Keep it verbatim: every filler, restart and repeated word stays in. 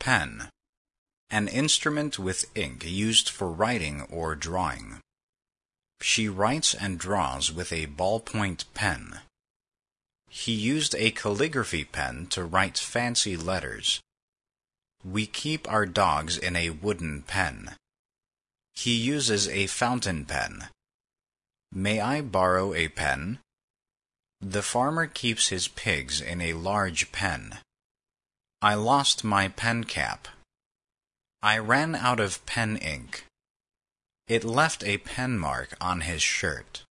pen. An instrument with ink used for writing or drawing. She writes and draws with a ballpoint pen. He used a calligraphy pen to write fancy letters. We keep our dogs in a wooden pen. He uses a fountain pen. May I borrow a pen? The farmer keeps his pigs in a large pen. I lost my pen cap. I ran out of pen ink. It left a pen mark on his shirt.